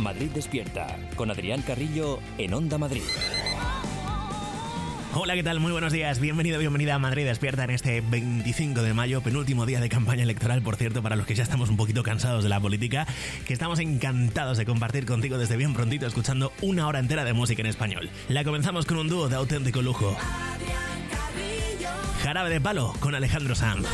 Madrid Despierta, con Adrián Carrillo en Onda Madrid. Hola, ¿qué tal? Muy buenos días. Bienvenido, bienvenida a Madrid Despierta en este 25 de mayo, penúltimo día de campaña electoral, por cierto, para los que ya estamos un poquito cansados de la política, que estamos encantados de compartir contigo desde bien prontito, escuchando una hora entera de música en español. La comenzamos con un dúo de auténtico lujo. Jarabe de Palo con Alejandro Sanz.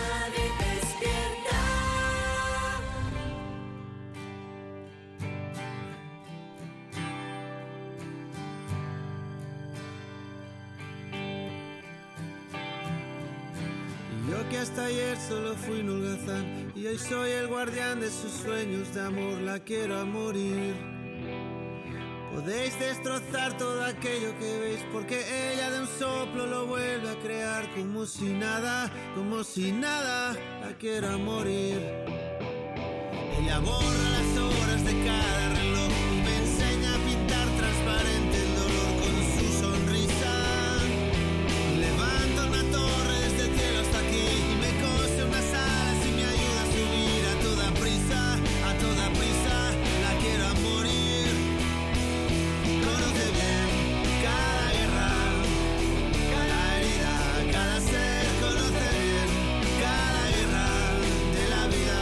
Yo que hasta ayer solo fui un holgazán y hoy soy el guardián de sus sueños de amor, la quiero a morir. Podéis destrozar todo aquello que veis, porque ella de un soplo lo vuelve a crear, como si nada, la quiero a morir. Ella borra las horas de cada reloj y me enseña a pintar transparente el dolor con su sonrisa. Levanta una torre desde el cielo hasta aquí y me cose unas alas y me ayuda a subir a toda prisa, la quiero a morir. Conoce bien cada guerra, cada herida, cada ser, conoce bien cada guerra de la vida,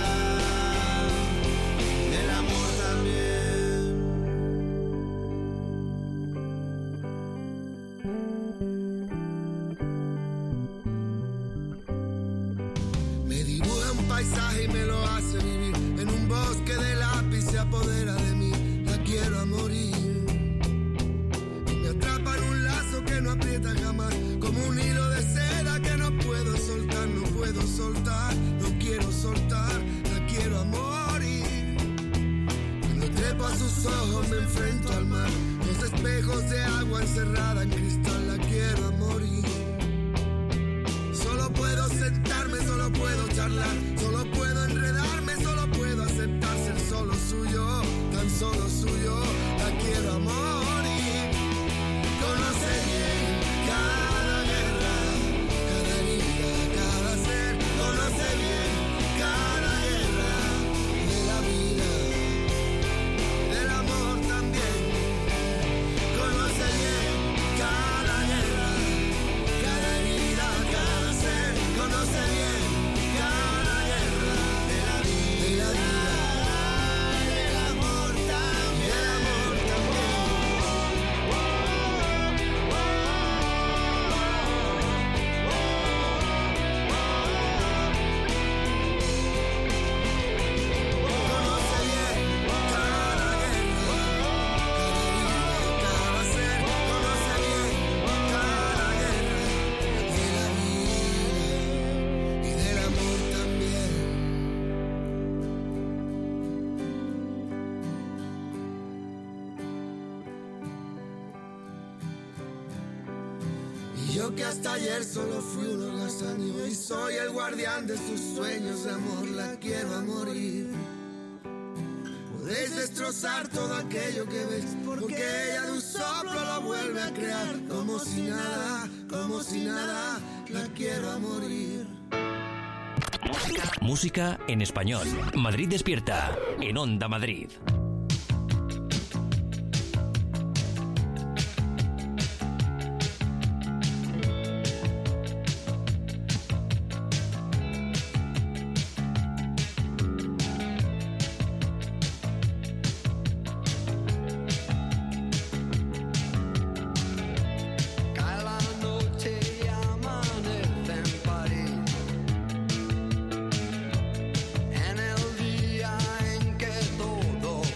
del amor también. Me dibuja un paisaje y me lo hace vivir. En un bosque de lápiz se apodera de mí. La quiero a morir. Y me atrapa en un lazo que no aprieta jamás, como un hilo de seda que no puedo soltar, no quiero soltar. La quiero a morir. Cuando trepo a sus ojos me enfrento al mar. Los espejos de agua encerrada en cristal. La quiero a morir. Solo puedo sentarme, solo puedo charlar, solo puedo enredarme, solo puedo aceptar ser solo suyo, tan solo suyo. La quiero a morir. Conoce bien cada guerra, cada herida, cada ser. Conoce bien cada guerra de la vida, del amor también. Conoce bien cada guerra, cada herida, cada ser. Conoce bien cada guerra de la vida, del amor también, del amor también. Conoce bien cada guerra, cada herida, cada ser. Conoce bien cada guerra de la vida y del amor también. Y yo que hasta ayer solo fui un holgazán y hoy soy el guardián de sus sueños de amor, la quiero a morir. Podéis destrozar todo aquello que veis, porque ella de un soplo lo vuelve a crear, como si nada, la quiero a morir. Música en español. Madrid Despierta en Onda Madrid. Cae la noche y amanece en París, en el día en que todo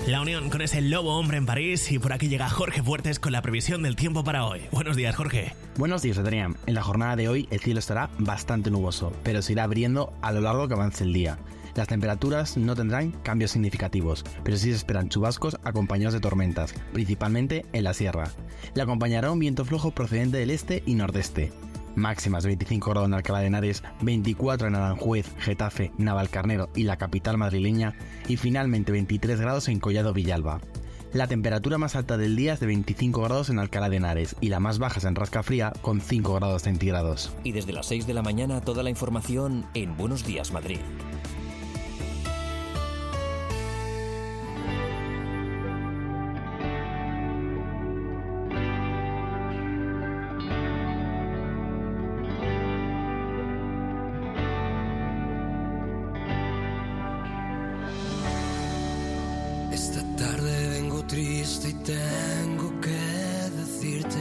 La Unión con ese lobo hombre en París, y por aquí llega Jorge Fuertes con la previsión del tiempo para hoy. Buenos días, Jorge. Buenos días, Adrián. En la jornada de hoy el cielo estará bastante nuboso, pero se irá abriendo a lo largo que avance el día. Las temperaturas no tendrán cambios significativos, pero sí se esperan chubascos acompañados de tormentas, principalmente en la sierra. Le acompañará un viento flojo procedente del este y nordeste. Máximas 25 grados en Alcalá de Henares, 24 en Aranjuez, Getafe, Navalcarnero y la capital madrileña, y finalmente 23 grados en Collado Villalba. La temperatura más alta del día es de 25 grados en Alcalá de Henares y la más baja es en Rascafría con 5 grados centígrados. Y desde las 6 de la mañana toda la información en Buenos Días Madrid. Esta tarde vengo triste y tengo que decirte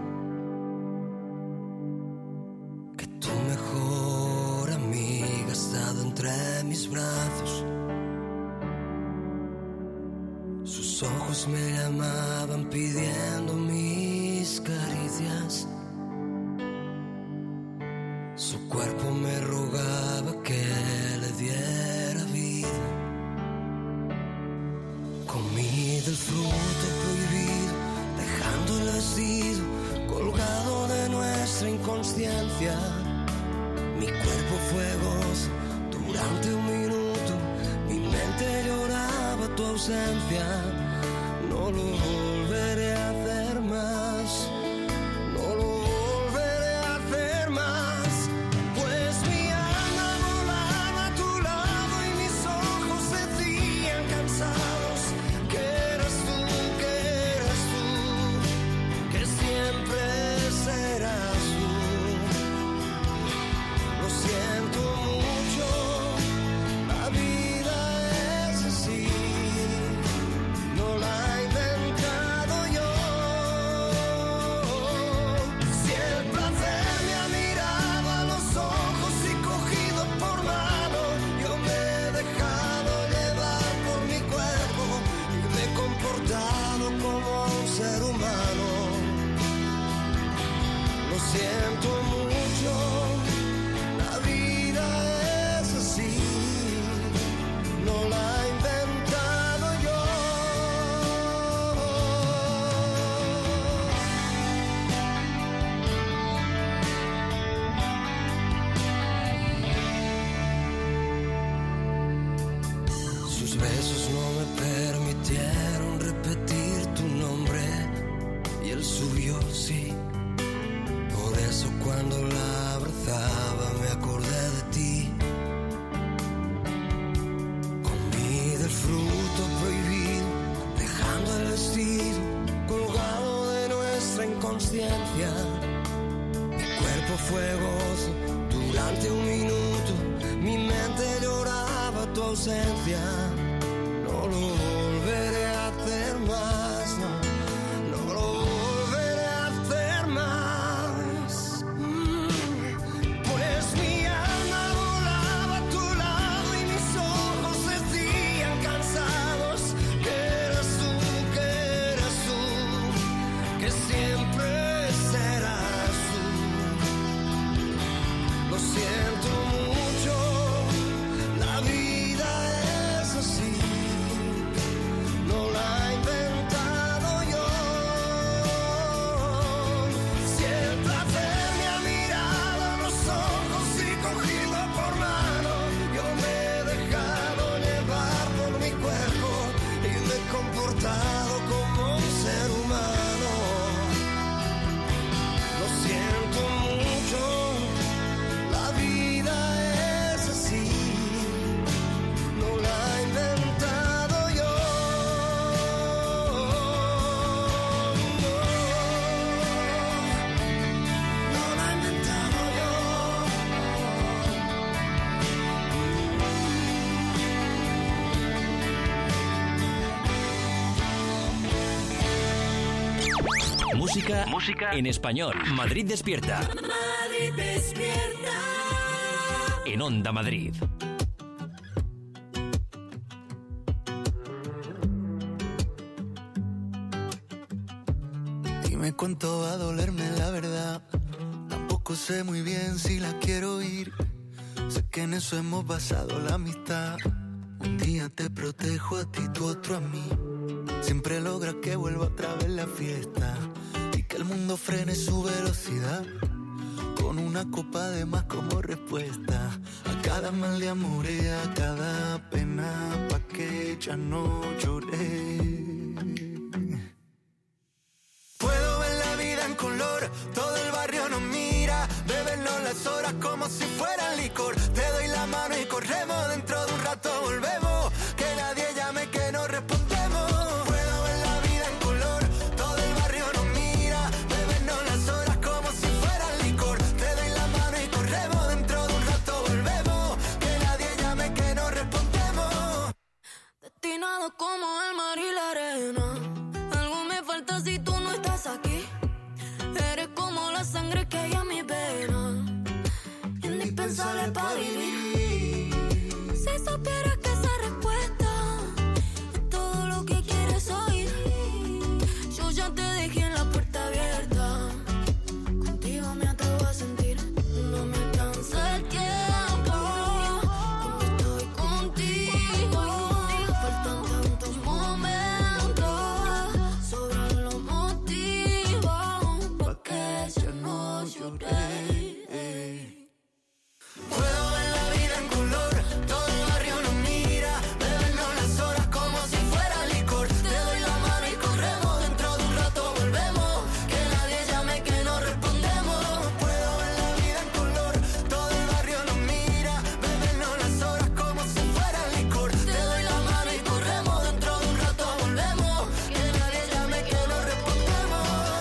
que tu mejor amiga ha estado entre mis brazos. Sus ojos me llamaban pidiendo mis caricias. Su cuerpo me rogaba que le diera vida. Comí del fruto prohibido, dejando el vestido colgado de nuestra inconsciencia. Mi cuerpo fue gozo durante un minuto, mi mente lloraba tu ausencia. No lo volveré a hacer más, no lo volveré a hacer más. Pues mi alma volaba a tu lado y mis ojos decían cansados que eras tú, que siempre serás tú. Lo siento mucho, la vida es así, no la he inventado yo. Si el placer me ha mirado a los ojos y cogido por mano, yo me he dejado llevar por mi cuerpo y me he comportado como un ser humano. Lo siento mucho, la vida es así, no la he inventado yo. Sus besos no me permitieron repetir tu nombre y el suyo sí. Por eso cuando la abrazaba me acordé de ti. Comí del fruto prohibido, dejando el vestido colgado de nuestra inconsciencia. Mi cuerpo fue gozo durante un minuto, mi mente lloraba tu ausencia. No lo volveré a hacer más, no lo volveré a hacer más. Pues mi alma volaba a tu lado y mis ojos decían cansados que eras tú, que siempre serás tú. Lo siento mucho, la vida es así, no la he inventado yo. Si el placer me ha mirado a los ojos y cogido por mano, yo me he dejado llevar por mi cuerpo y me he comportado como un ser humano. Lo siento mucho, la vida es así, no la he inventado yo. No la he inventado yo. Música en español. Madrid despierta. Madrid despierta. En Onda Madrid. Dime cuánto va a dolerme la verdad. Tampoco sé muy bien si la quiero oír. Sé que en eso hemos basado la amistad. Un día te protejo a ti, tú otro a mí. Siempre logras que vuelva otra vez la fiesta y que el mundo frene su velocidad. Con una copa de más como respuesta a cada mal de amor y a cada pena, pa' que ya no lloré. Puedo ver la vida en color, todo el barrio nos mira. Bebernos las horas como si fueran licor. Te doy la mano y corremos, dentro de un rato volvemos. Que nadie llame, que no respondemos. Puedo ver la vida en color, todo el barrio nos mira. Bebernos las horas como si fueran licor. Te doy la mano y corremos, dentro de un rato volvemos. Que nadie llame, que no respondemos. Destinado como el mar y la arena. Algo me falta si tú no estás aquí. Eres como la sangre que hay en mi vena, indispensable para vivir. Si supieras que esa respuesta es todo lo que quieres oír. Yo ya te dejé en la puerta abierta. Contigo me atrevo a sentir. No me alcanza el tiempo cuando estoy contigo. Faltan tantos momentos, sobran los motivos pa' que ya no lloré. Puedo ver la vida en color, todo el barrio nos mira. Bebernos las horas como si fuera licor. Te doy la mano y corremos, dentro de un rato volvemos. Que nadie llame, que no respondemos. Puedo ver la vida en color, todo el barrio nos mira. Bebernos las horas como si fuera licor. Te doy la mano y corremos, dentro de un rato volvemos. Que nadie llame, que no respondemos.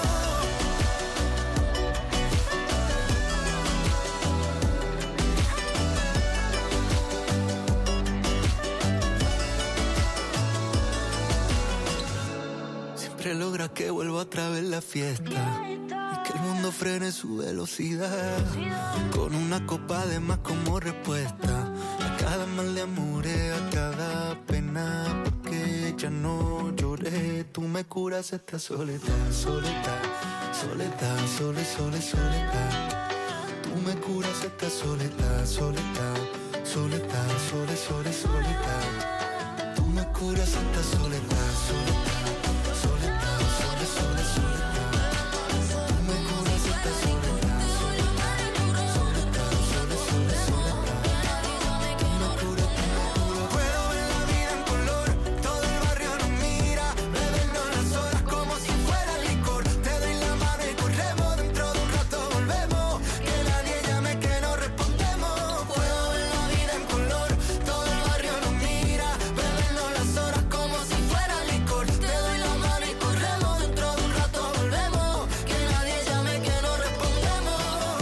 Siempre logra que vuelva otra vez la fiesta y que el mundo frene su velocidad. Con una copa de más como respuesta a cada mal de amor, a cada pena, porque ya no lloré. Tú me curas esta soledad, soledad, soledad, soledad. Tú me curas esta soledad, soledad, soledad, soledad. Tú me curas esta soledad, soledad. Soledad, soledad, soledad. Tú me curas esta soledad, soledad. Soledad, soledad. Tú me curas, Puedo ver la vida en color, todo el barrio nos mira. Bebernos las horas como si fuera licor. Te doy la mano y corremos, dentro de un rato volvemos. Que nadie llame, que no respondemos. Puedo ver la vida en color, todo el barrio nos mira. Bebernos las horas como si fuera licor. Te doy la mano y corremos, dentro de un rato volvemos. Que nadie llame, que no respondemos.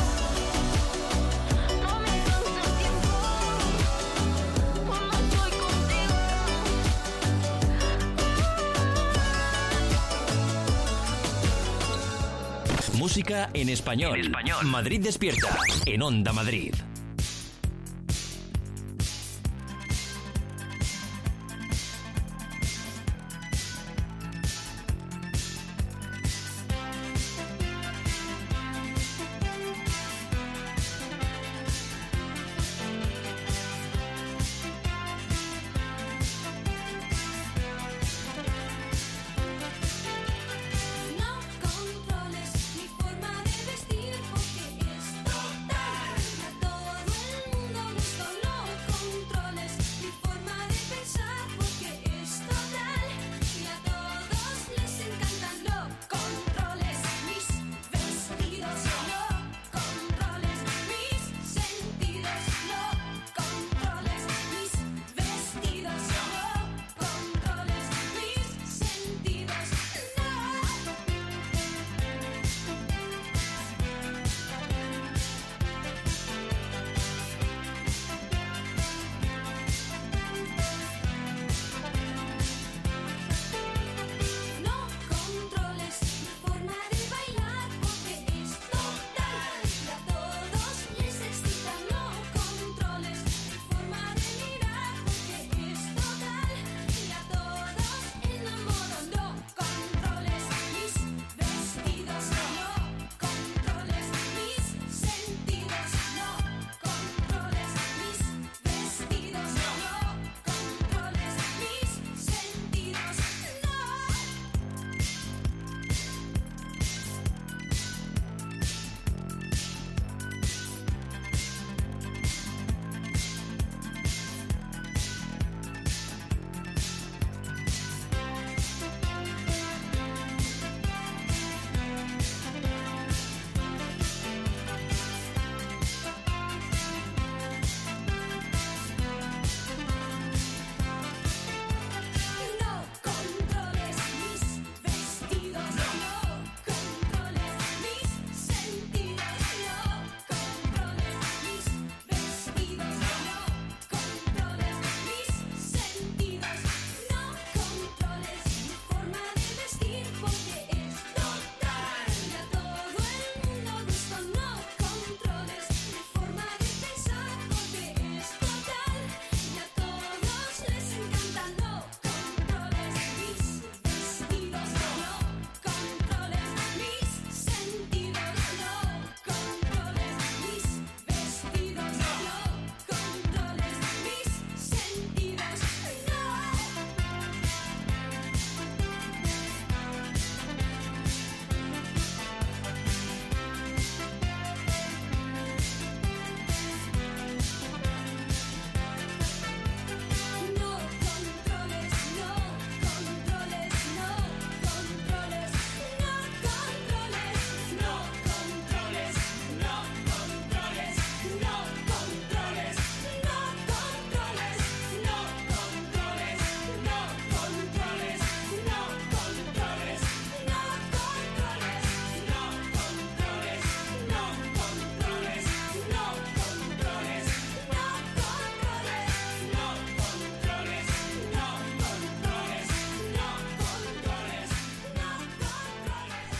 No me alcanza el tiempo cuando estoy contigo. Música en español. Madrid Despierta. En Onda Madrid. No controles mi forma de vestir porque es total a todo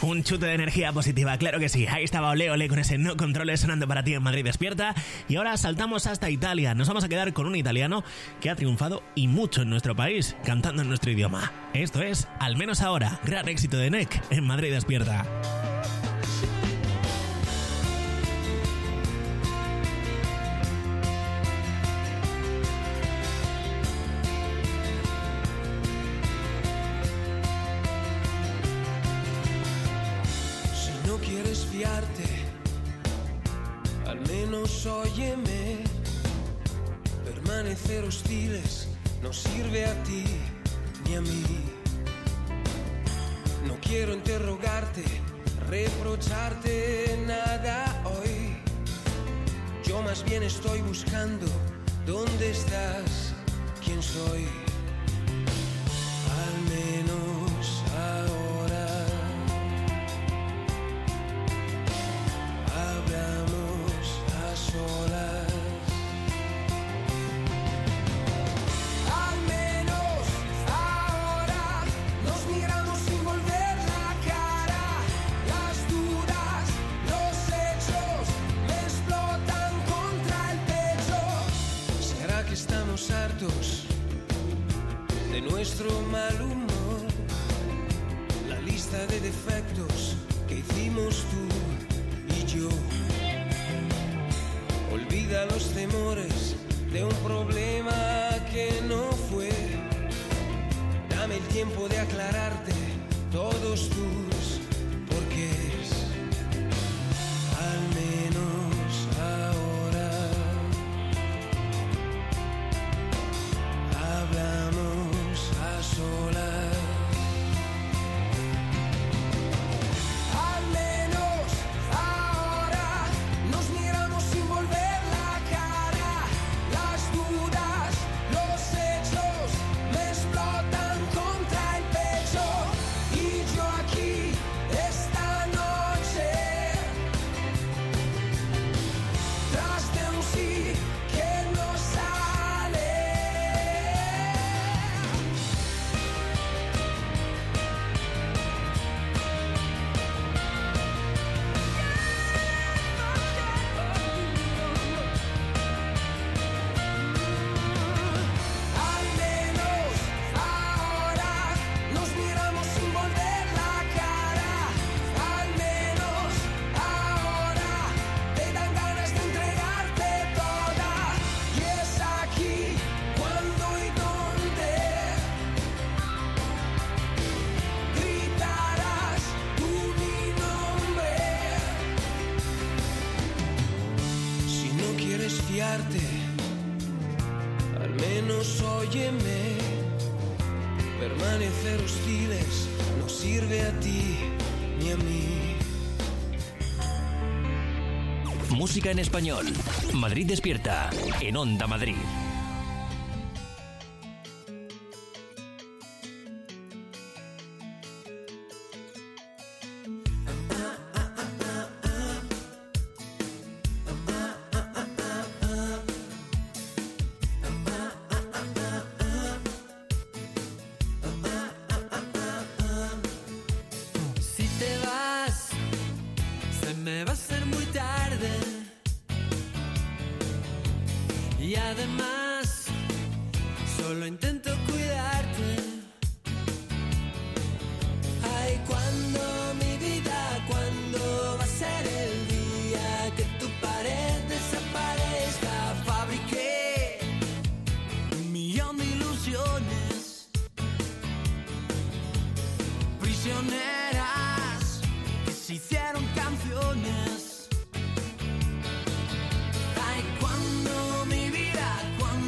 Un chute de energía positiva, claro que sí. Ahí estaba Ole Ole con ese No Controles sonando para ti en Madrid Despierta. Y ahora saltamos hasta Italia. Nos vamos a quedar con un italiano que ha triunfado y mucho en nuestro país, cantando en nuestro idioma. Esto es Al menos ahora, gran éxito de Nek en Madrid Despierta. Al menos óyeme. Permanecer hostiles no sirve a ti ni a mí. No quiero interrogarte, reprocharte nada hoy. Yo más bien estoy buscando dónde estás, quién soy. Al menos ahora hablamos a solas. Al menos ahora nos miramos sin volver la cara. Las dudas, los hechos me explotan contra el pecho. ¿Será que estamos hartos de nuestro mal humor? La lista de defectos que hicimos tú y yo. Olvida los temores de un problema que no fue. Dame el tiempo de aclararte todos tus porqués. Al menos ahora hablamos a solas. Al menos ahora nos miramos sin volver la cara. Las dudas, los hechos me explotan contra el pecho. Y yo aquí esta noche, tras de un sí que no sale. Al menos ahora nos miramos sin volver la cara. Al menos ahora te dan ganas de entregarte toda. Y es aquí cuando y dónde gritarás tú mi nombre. Si no quieres fiarte, al menos óyeme. Permanecer hostiles no sirve a ti ni a mí. Música en español. Madrid Despierta en Onda Madrid. Si te vas, se me va a hacer muy tarde. Y además, solo intento cuidarte. Ay, cuando mi vida, cuando va a ser el día que tu pared desaparezca. Fabriqué un millón de ilusiones prisioneras que se hicieron canciones. Ay, cuando mi vida, cuando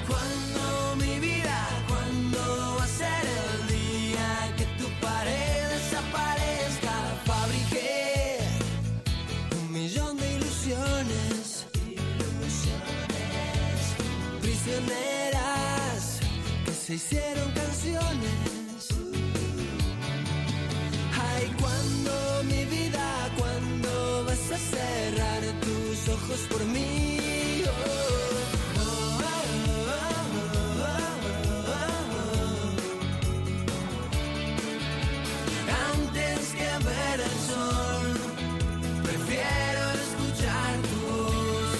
cuando mi vida, cuando va a ser el día que tu pared desaparezca. Fabriqué 1.000.000 de ilusiones, prisioneras que se hicieron canciones. Ay, cuando mi vida, cuando vas a cerrar tus ojos por mí. Antes que ver el sol, prefiero escuchar tu voz.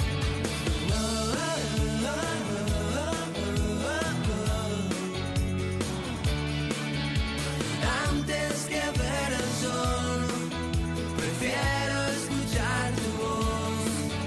Antes que ver el sol, prefiero escuchar tu voz.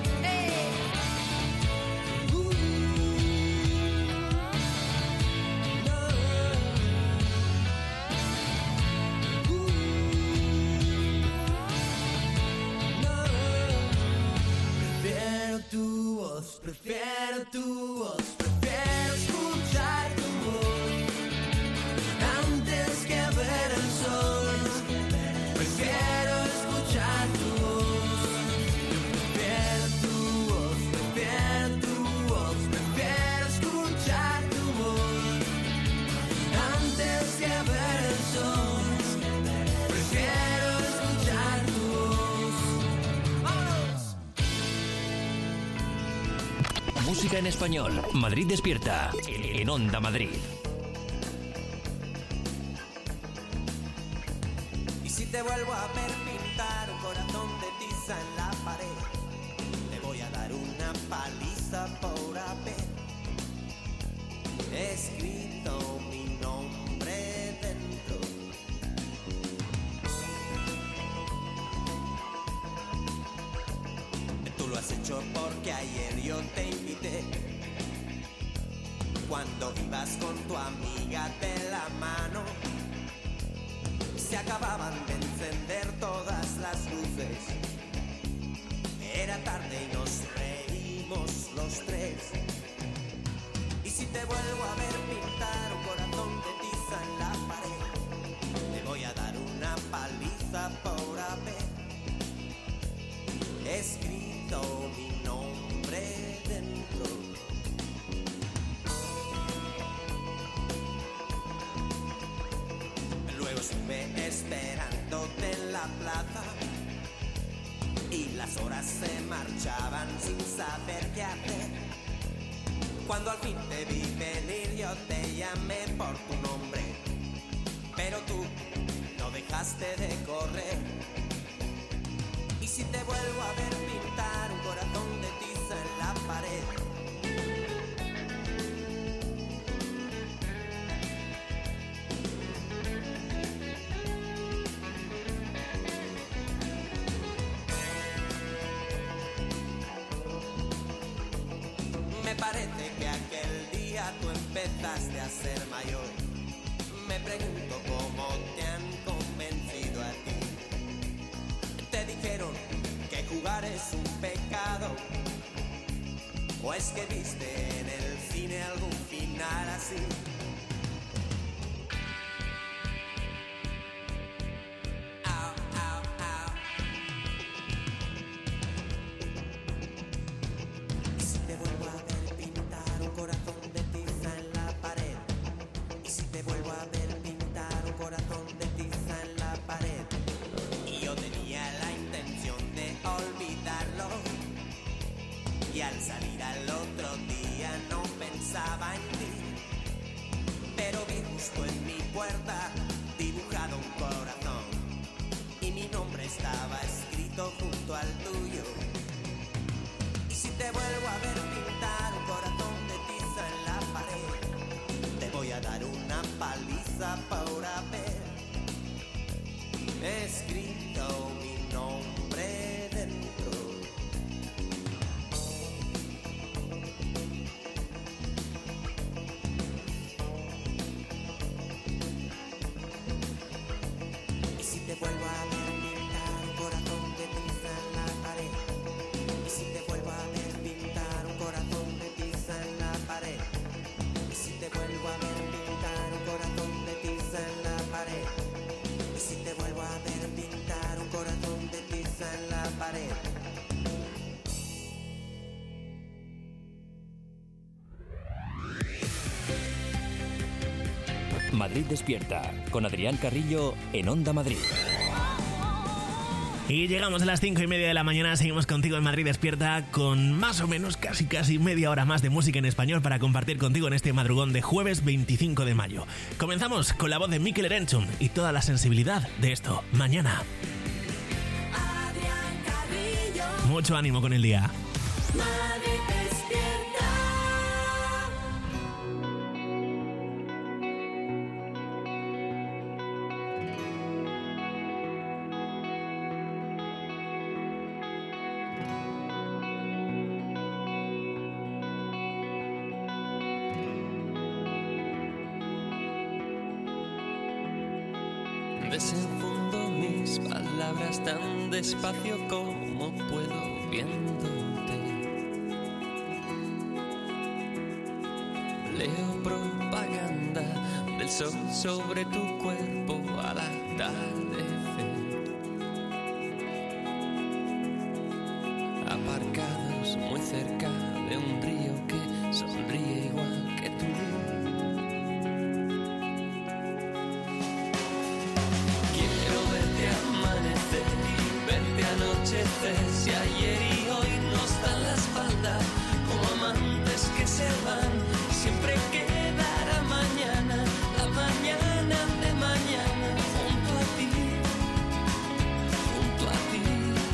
Prefiero tu voz, prefiero tu voz, prefiero escuchar tu voz. Antes que ver el sol, prefiero escuchar tu voz. Prefiero tu voz, prefiero tu voz, prefiero escuchar tu voz. Antes que ver el sol, prefiero escuchar tu voz. ¡Vámonos! Música en español. Madrid Despierta. En Onda Madrid. Y si te vuelvo a ver pintar un corazón de tiza en la pared, te voy a dar una paliza por haber escrito mi nombre dentro. Tú lo has hecho porque ayer yo te invité, cuando ibas con tu amiga de la mano. Se acababan de encender todas las luces. Era tarde y nos reímos los tres. Y si te vuelvo a ver pintar un corazón de tiza en la pared, te voy a dar una paliza por haber escrito mi nombre dentro. Luego estuve esperándote en la plaza y las horas se marchaban sin saber qué hacer. Cuando al fin te vi venir yo te llamé por tu nombre, pero tú no dejaste de correr. Y si te vuelvo a ver pintar un corazón de tiza en la pared, me parece que aquel día tú empezaste a ser mayor. Me pregunto cómo te han convencido a ti. Te dijeron que jugar es un pecado, o es que viste en el cine algún final así. Au, au, au. Y si te vuelvo a ver pintar un corazón de tiza en la pared, y si te vuelvo a ver pintar un corazón de tiza en la pared, y yo tenía la intención de olvidarlo, y al salir al otro día no pensaba en ti, pero vi justo en mi puerta dibujado un corazón, y mi nombre estaba escrito junto al tuyo. Y si te vuelvo a ver pintar un corazón de tiza en la pared, te voy a dar una paliza por haber escrito mi nombre dentro. Y si te vuelvo a ver pintar un corazón de tiza en la pared, y si te vuelvo a ver pintar un Madrid Despierta, con Adrián Carrillo en Onda Madrid. Y llegamos a las 5:30 de la mañana, seguimos contigo en Madrid Despierta con más o menos casi media hora más de música en español para compartir contigo en este madrugón de jueves 25 de mayo. Comenzamos con la voz de Mikel Erentzun y toda la sensibilidad de esto. Mañana. Adrián Carrillo. Mucho ánimo con el día. Madrid despierta. Desenfundo mis palabras tan despacio como puedo viéndote. Leo propaganda del sol sobre tu cuerpo al atardecer. Aparcados muy cerca de un río que sonríe igual que tú. Si ayer y hoy nos dan la espalda como amantes que se van, siempre quedará mañana, la mañana de mañana, junto a ti, junto a ti.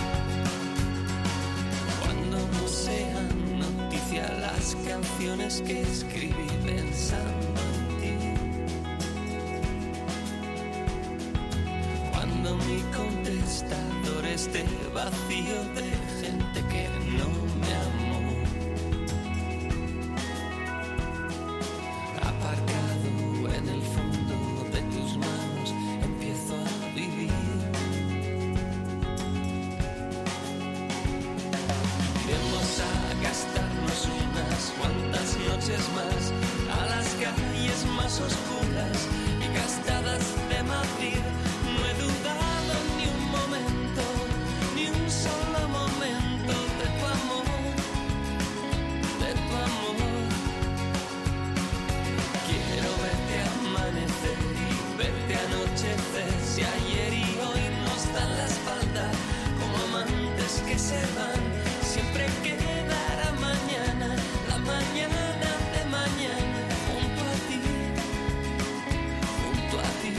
Cuando no sean noticia las canciones que escribí pensando en ti. Cuando mi contestador esté vacío de gente que no me amó, aparcado en el fondo de tus manos, empiezo a vivir. Vamos a gastarnos unas cuantas noches más a las calles más oscuras y gastadas de Madrid. No he dudado ni un momento, ni un solo momento de tu amor, de tu amor. Quiero verte amanecer y verte anochecer. Si ayer y hoy nos dan la espalda como amantes que se van, siempre quedará mañana, la mañana de mañana, junto a ti, junto a ti.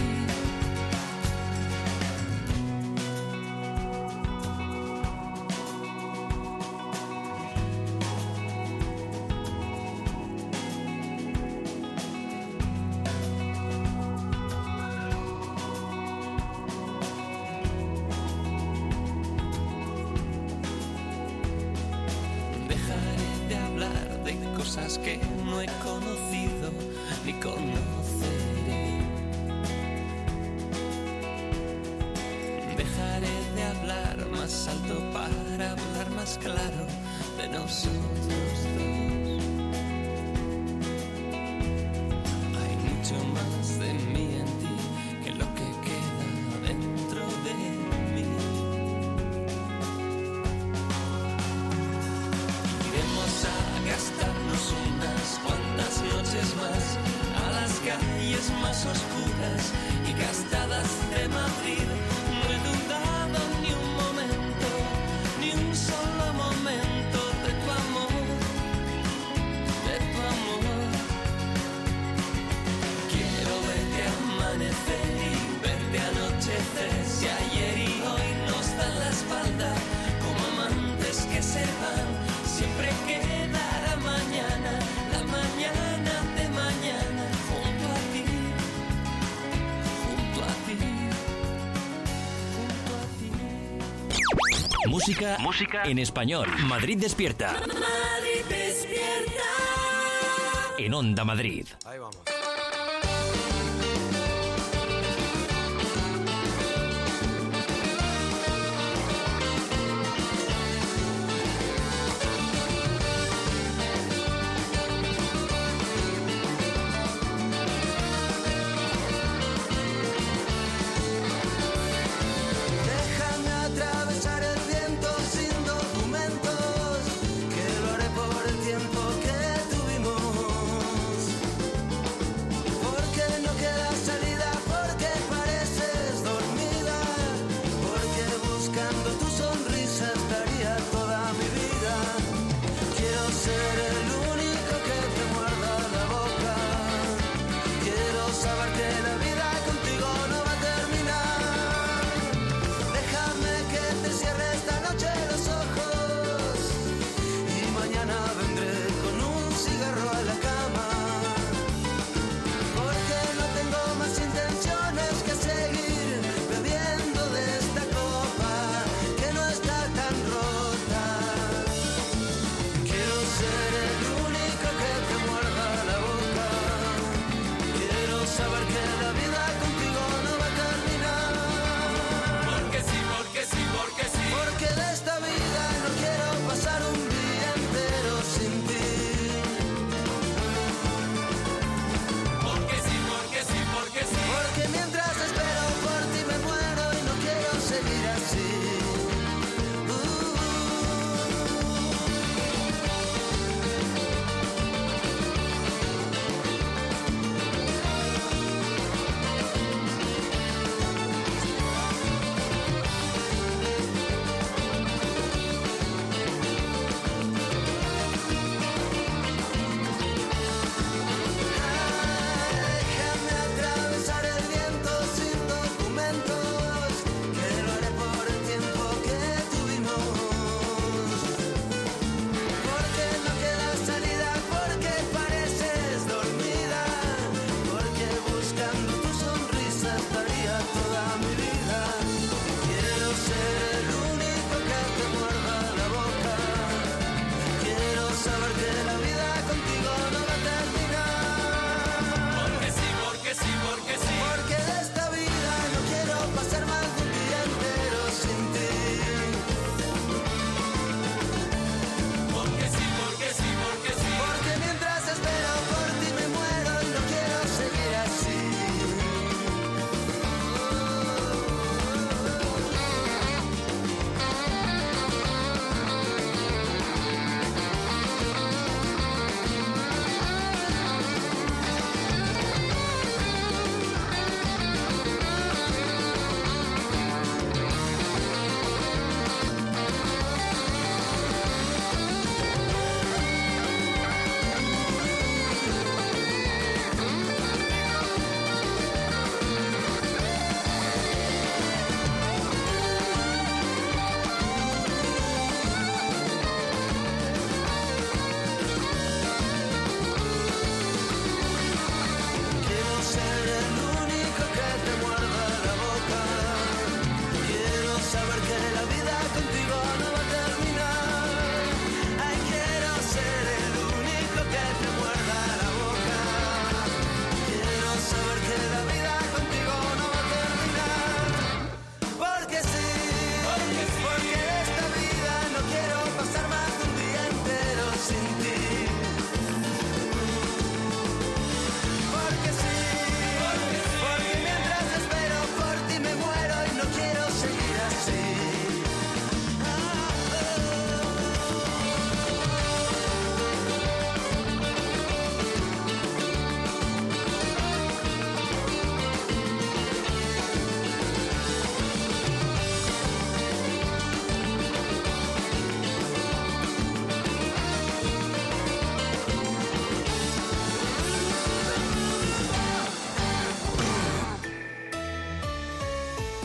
Dejaré de hablar de cosas que no he conocido ni conoceré. Dejaré de hablar más alto para hablar más claro de nosotros dos. Hay mucho más de mí en ti que lo que queda dentro de mí. Iremos a gastarnos unas cuantas noches más a las calles más oscuras y gastadas de Madrid. No he dudado ni un momento, ni un solo momento de tu amor, de tu amor. Quiero verte amanecer y verte anochecer. Si ayer y hoy nos dan la espalda como amantes que se van, siempre quedará mañana, la mañana de mañana, junto a ti, junto a ti, junto a ti. Música en español. Madrid Despierta. Madrid despierta. En Onda Madrid. Ahí vamos. Déjame atravesar el viento sin documentos, que lo haré por el tiempo que tuvimos.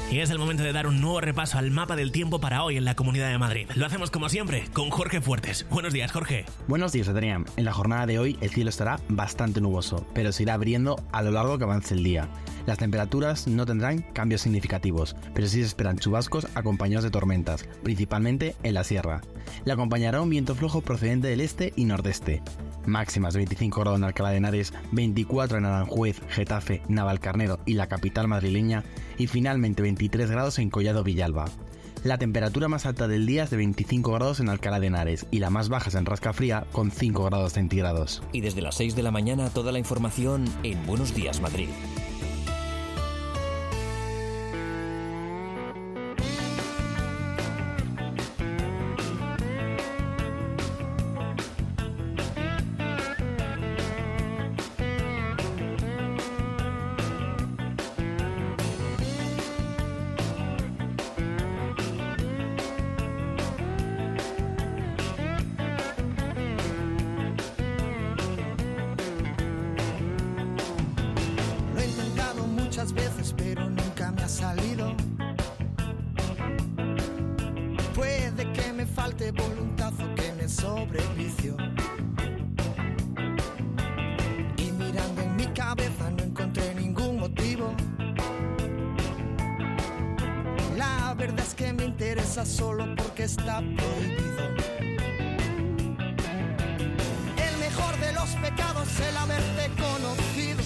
Y es el momento de dar un nuevo repaso al mapa del tiempo para hoy en la Comunidad de Madrid. Lo hacemos como siempre con Jorge Fuertes. Buenos días, Jorge. Buenos días, Adrián. En la jornada de hoy el cielo estará bastante nuboso, pero se irá abriendo a lo largo que avance el día. Las temperaturas no tendrán cambios significativos, pero sí se esperan chubascos acompañados de tormentas, principalmente en la sierra. Le acompañará un viento flojo procedente del este y nordeste. Máximas de 25 grados en Alcalá de Henares, 24 en Aranjuez, Getafe, Navalcarnero y la capital madrileña, y finalmente 23 grados en Collado Villalba. La temperatura más alta del día es de 25 grados en Alcalá de Henares y la más baja es en Rascafría con 5 grados centígrados. Y desde las 6 de la mañana toda la información en Buenos Días Madrid. Muchas veces, pero nunca me ha salido. Puede que me falte voluntad o que me sobrevicio. Y mirando en mi cabeza no encontré ningún motivo. La verdad es que me interesa solo porque está prohibido. El mejor de los pecados es el haberte conocido.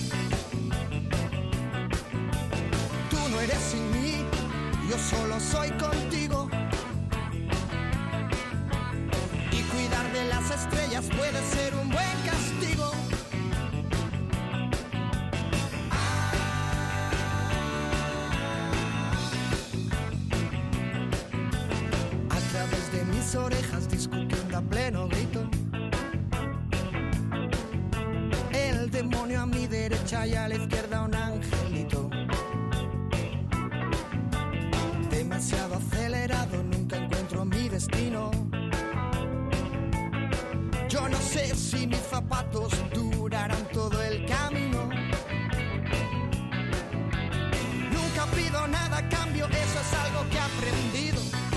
No eres sin mí, yo solo soy contigo. Y cuidar de las estrellas puede ser un buen castigo. A través de mis orejas discutiendo a pleno grito. El demonio a mi derecha y a la izquierda un angelito. Demasiado acelerado, nunca encuentro mi destino. Yo no sé si mis zapatos durarán todo el camino. Nunca pido nada a cambio, eso es algo que he aprendido.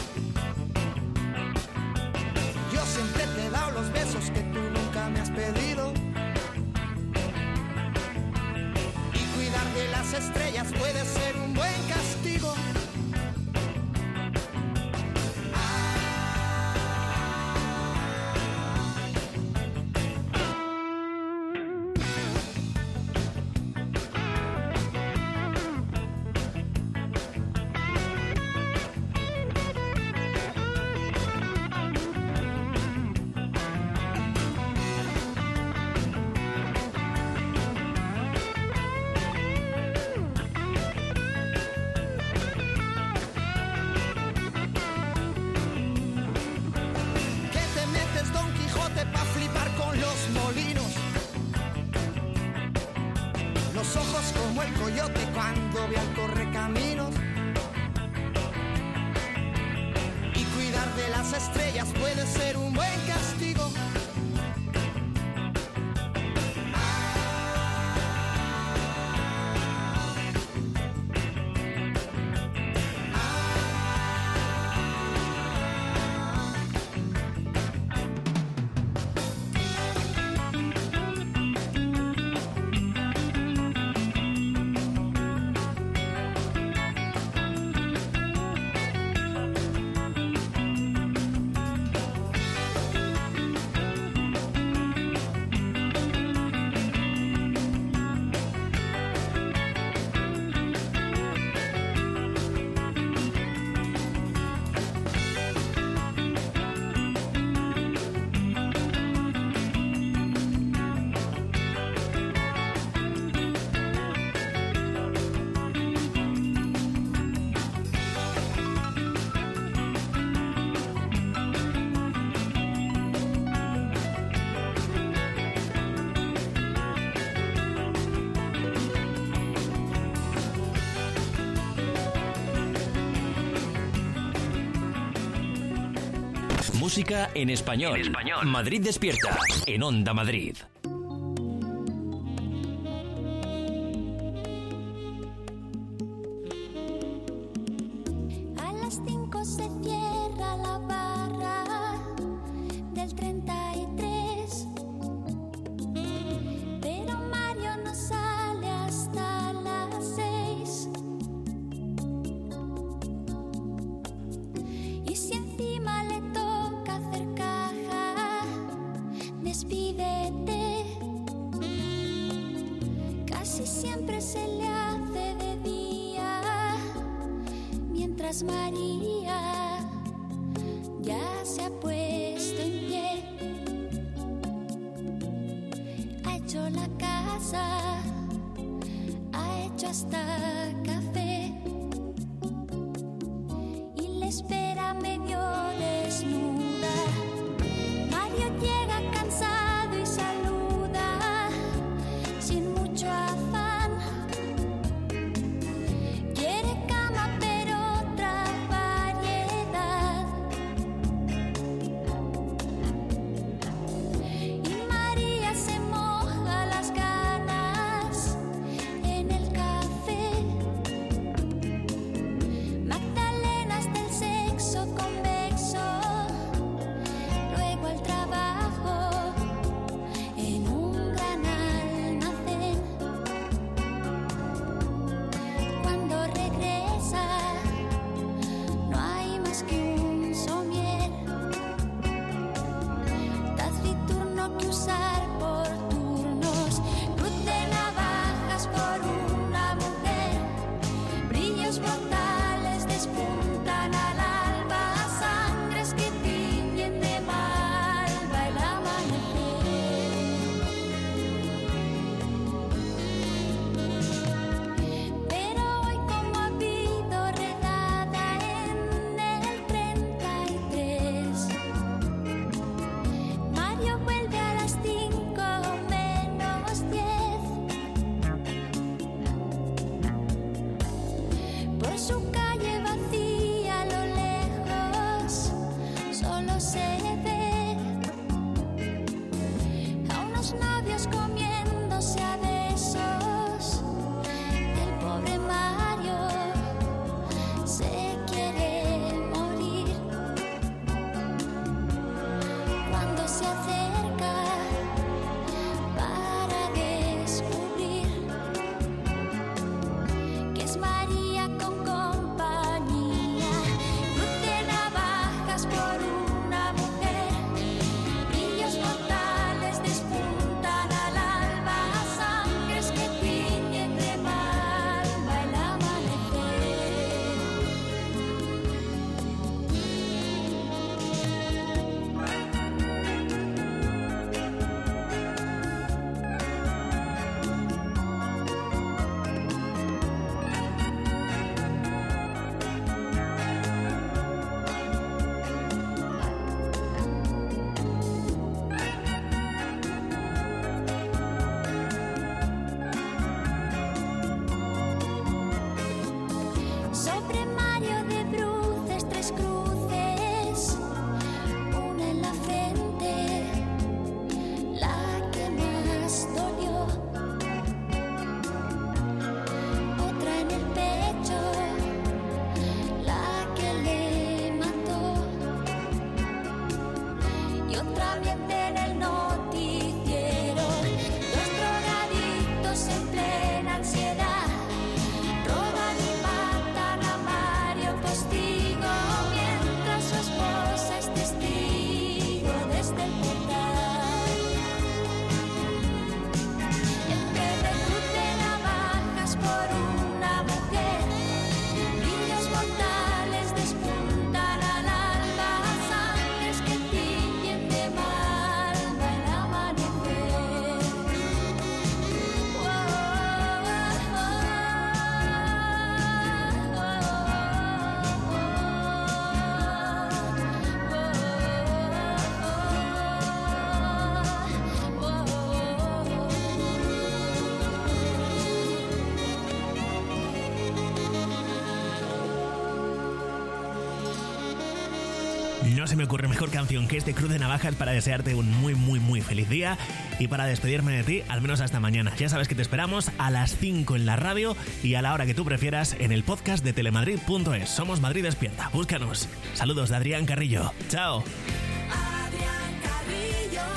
Yo siempre te he dado los besos que tú nunca me has pedido. Y cuidar de las estrellas puede ser un buen castigo. Como el coyote cuando ve al correcaminos. Y cuidar de las estrellas puede ser un buen castigo. Música en español. Madrid despierta. En Onda Madrid. casi siempre se le hace de día, mientras María ya se ha puesto en pie. Ha hecho la casa, ha hecho hasta café y le espera medio desnuda. Mario llega cansado y saluda sin mucho afán. Quiere cama pero otra variedad. Y María se moja las ganas en el café. Magdalenas del sexo convexo. Luego al trabajo en un gran almacén. Cuando regresa no hay más que un somier taciturno que usar por turnos. Cruz de navajas por una mujer. Brillos brutales despuntan al alba. Sangres que tiñen de malva el amanecer. Pero hoy como ha habido redada en el 33, Mario vuelve a las 5 menos 10. Por su calle vacía a lo lejos solo se ve a unos novios comiéndose a besos. El pobre Mario se quiere morir. Cuando se acerca para descubrir que es María con compañía. Cruz de navajas por una mujer. Brillos mortales despuntan al alba. Sangres que tiñen de malva el amanecer. Sobre Mario de bruces, 3 cruces, una en la frente, la que más dolió, otra en el pecho, la que le mató, y otra viente en el noticiero. 2 drogadictos en plena ansiedad roban y matan a Mario Postigo, mientras su esposa es testigo desde el portal. En breve cruz de navajas por una mujer. Brillos mortales despuntan al alba. Sangres que tiñen de malva el amanecer. No se me ocurre mejor canción que este Cruz de Navajas para desearte un muy feliz día y para despedirme de ti, al menos hasta mañana. Ya sabes que te esperamos a las 5 en la radio y a la hora que tú prefieras en el podcast de telemadrid.es. Somos Madrid Despierta, búscanos. Saludos de Adrián Carrillo. Chao. Adrián Carrillo,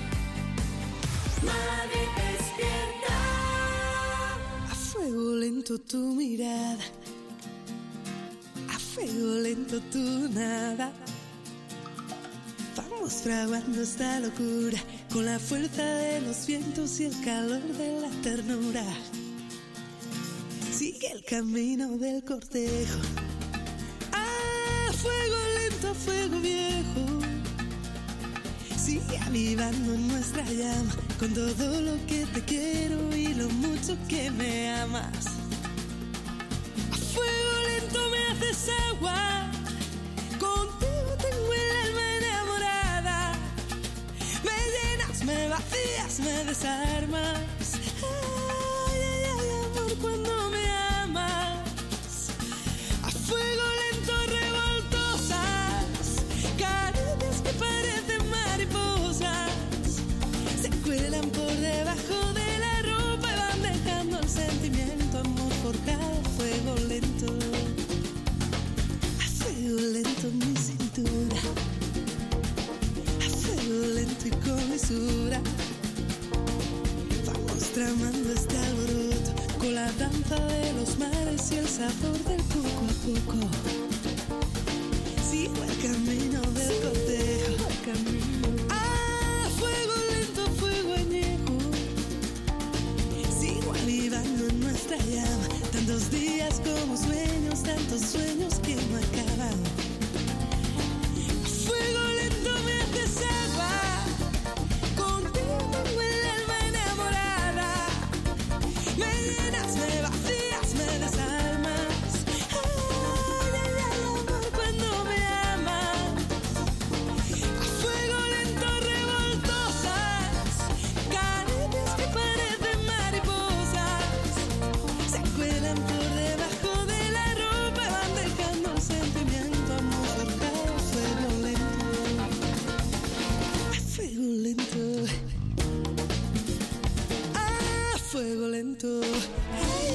Madrid Despierta. A fuego lento tu mirada, a fuego lento tu nada. Vamos fraguando esta locura con la fuerza de los vientos y el calor de la ternura. sigue el camino del cortejo. A fuego lento, fuego viejo, sigue avivando nuestra llama con todo lo que te quiero y lo mucho que me amas. A fuego lento me haces agua, contigo tengo el alma enamorada. Me llenas, me vacías, me desarmas. Ay, ay, ay, amor, cuando me amas. A fuego lento revoltosas, caricias que parecen mariposas, se cuelan por debajo de la ropa y van dejando el sentimiento, amor forjado a fuego lento. A fuego lento mi cintura, a fuego lento y con lisura, vamos tramando este alboroto con la danza de los mares y el sabor del poco a poco. Sigo el camino del cortejo, a fuego lento, fuego añejo, sigo avivando en nuestra llama, tantos días como sueños, tantos sueños que no acaban. A fuego lento me haces agua, contigo tengo el alma enamorada. Me llenas, me vacías, me desarmas. Ay, ay, ay, amor, cuando me amas. A fuego lento revoltosas, caricias que parecen mariposas, se cuelan por debajo de la ropa y van dejando el sentimiento, amor forjado a fuego lento. A fuego lento, a fuego lento.